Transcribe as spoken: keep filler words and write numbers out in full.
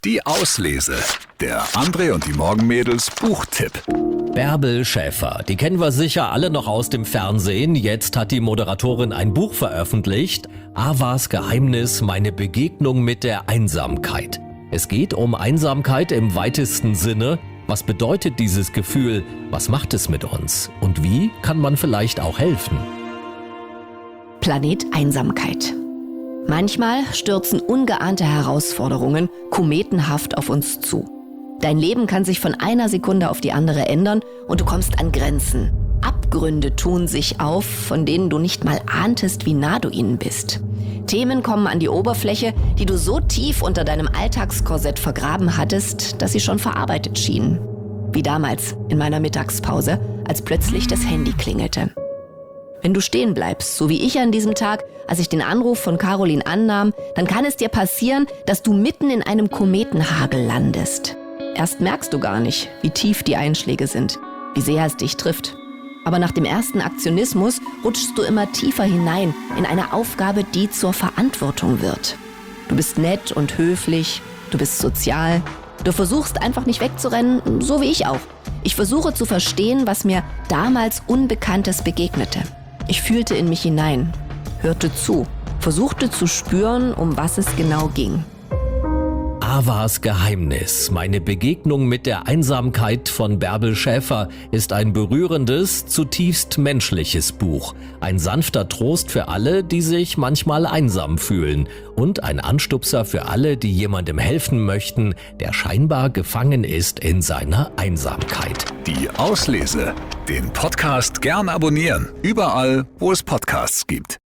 Die Auslese. Der André und die Morgenmädels Buchtipp. Bärbel Schäfer, die kennen wir sicher alle noch aus dem Fernsehen. Jetzt hat die Moderatorin ein Buch veröffentlicht. Avas Geheimnis, meine Begegnung mit der Einsamkeit. Es geht um Einsamkeit im weitesten Sinne. Was bedeutet dieses Gefühl? Was macht es mit uns? Und wie kann man vielleicht auch helfen? Planet Einsamkeit. Manchmal stürzen ungeahnte Herausforderungen kometenhaft auf uns zu. Dein Leben kann sich von einer Sekunde auf die andere ändern und du kommst an Grenzen. Abgründe tun sich auf, von denen du nicht mal ahntest, wie nah du ihnen bist. Themen kommen an die Oberfläche, die du so tief unter deinem Alltagskorsett vergraben hattest, dass sie schon verarbeitet schienen. Wie damals in meiner Mittagspause, als plötzlich das Handy klingelte. Wenn du stehen bleibst, so wie ich an diesem Tag, als ich den Anruf von Caroline annahm, dann kann es dir passieren, dass du mitten in einem Kometenhagel landest. Erst merkst du gar nicht, wie tief die Einschläge sind, wie sehr es dich trifft. Aber nach dem ersten Aktionismus rutschst du immer tiefer hinein in eine Aufgabe, die zur Verantwortung wird. Du bist nett und höflich, du bist sozial, du versuchst einfach nicht wegzurennen, so wie ich auch. Ich versuche zu verstehen, was mir damals Unbekanntes begegnete. Ich fühlte in mich hinein, hörte zu, versuchte zu spüren, um was es genau ging. Avas Geheimnis, meine Begegnung mit der Einsamkeit von Bärbel Schäfer ist ein berührendes, zutiefst menschliches Buch. Ein sanfter Trost für alle, die sich manchmal einsam fühlen. Und ein Anstupser für alle, die jemandem helfen möchten, der scheinbar gefangen ist in seiner Einsamkeit. Die Auslese. Den Podcast gern abonnieren. Überall, wo es Podcasts gibt.